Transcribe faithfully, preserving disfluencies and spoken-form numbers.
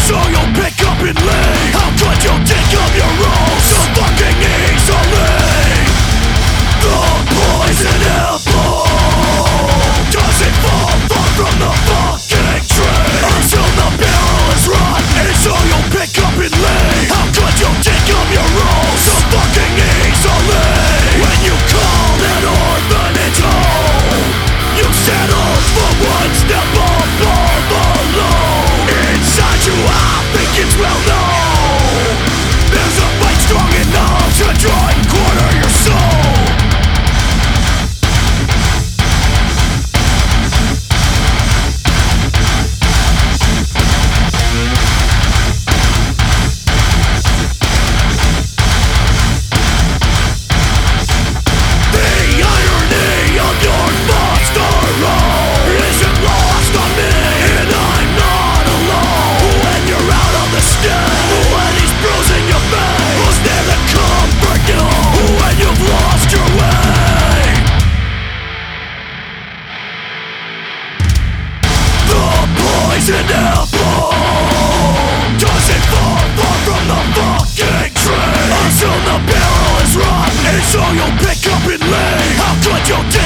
so you'll pick up and leave. How could you dig up your role so fucking easily? The poison apple doesn't fall far from the fucking tree. Until the barrel is rotten, so you'll pick up and leave. How could you dig up your role so fucking easily? When you call an orphanage home, you settled for one step above below. Inside you I think it's well known there's a fight strong enough to draw and quarter your soul. Poison apple doesn't fall far from the fucking tree. Until the barrel is rotten, so you'll pick up and leave. How could you dig